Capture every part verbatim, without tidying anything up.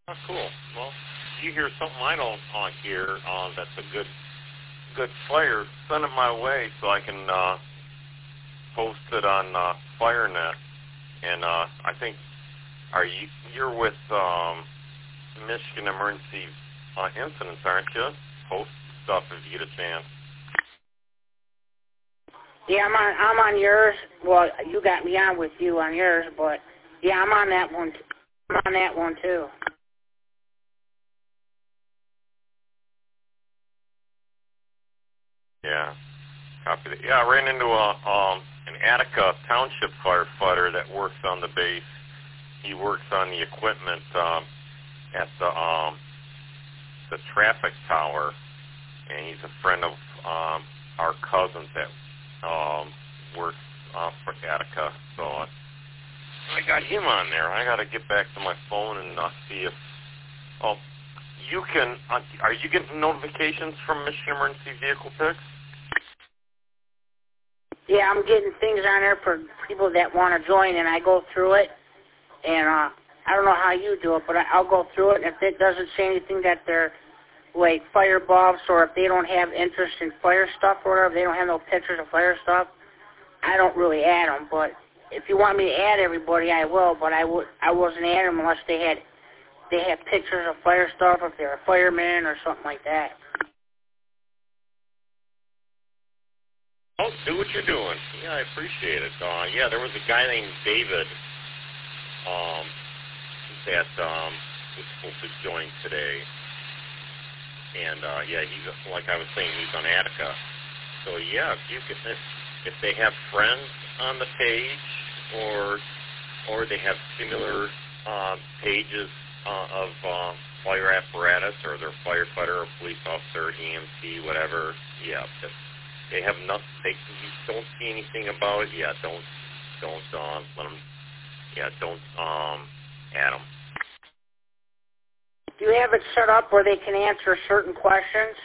Oh, cool. Well, if you hear something I don't uh, hear uh, that's a good good fire, send it my way so I can uh, post it on uh, FireNet. And uh, I think are you you're with um, Michigan Emergency uh, Incidents, aren't you? Post stuff if you get a chance. Yeah, I'm on. I'm on yours. Well, you got me on with you on yours, but yeah, I'm on that one. I'm on that one too. Yeah, copy that. Yeah, I ran into a um, an Attica Township firefighter that works on the base. He works on the equipment um, at the um, the traffic tower, and he's a friend of um, our cousins that um, works uh, for Attica. So I, I got him on there. I got to get back to my phone and uh, see if. Oh, you can. Uh, are you getting notifications from Michigan Emergency Vehicle Picks? Yeah, I'm getting things on there for people that want to join, and I go through it. And uh, I don't know how you do it, but I, I'll go through it. And if it doesn't say anything that they're like fire buffs, or if they don't have interest in fire stuff or whatever, they don't have no pictures of fire stuff, I don't really add them. But if you want me to add everybody, I will. But I would, I wasn't adding them unless they had they had pictures of fire stuff, if they're a fireman or something like that. Oh, do what you're doing. Yeah, I appreciate it. Uh, yeah, there was a guy named David um, that um, was supposed to join today. And, uh, yeah, he's, like I was saying, he's on Attica. So, yeah, if you could, if, if they have friends on the page, or or they have similar uh, pages uh, of uh, fire apparatus, or they're a firefighter, or police officer, E M T, whatever, yeah, if they have nothing, they you don't see anything about it, yeah, don't, don't uh, let them, yeah, don't um, add them. Do you have it set up where they can answer certain questions?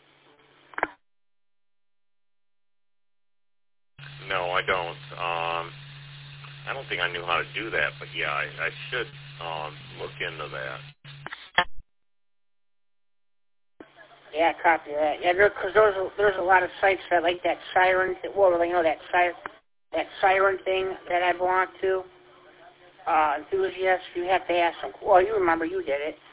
No, I don't. Um, I don't think I knew how to do that, but yeah, I, I should um, look into that. Yeah, copy that. Yeah, because there, there's, there's a lot of sites that like that siren, well, you know, that siren, that siren thing that I belong to. Uh, enthusiasts, you have to ask them. Well, you remember you did it.